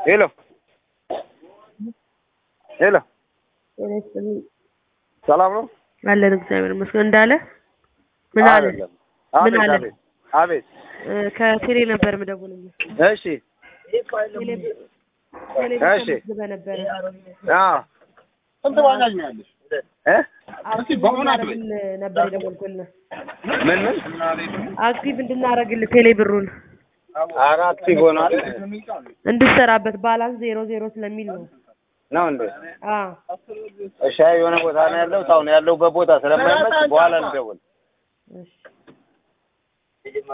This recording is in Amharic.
ሄሎ ሄሎ ሰላም ነው አለን እግዚአብሔር ይመስገን እንዳለ ምን አለ ምን አለ አቤት ከቴሌ ነበር መደወልኝ እሺ እሺ ነበር እንት ዋጋኝ ነው ያለሽ እስኪ በእውነት ነበር የደወልኩልህ ምን አክቲቭ እንድናረግልህ ቴሌ ብሩን አክቲቭ ሆኗል እንድትሰራበት ባላንስ 00 ስለሚል ነው እንዴ እሺ የሆነ ቦታ ነው ያለው ታው ነው ያለው በቦታ ስለማይመች በኋላ እንደውል እሺ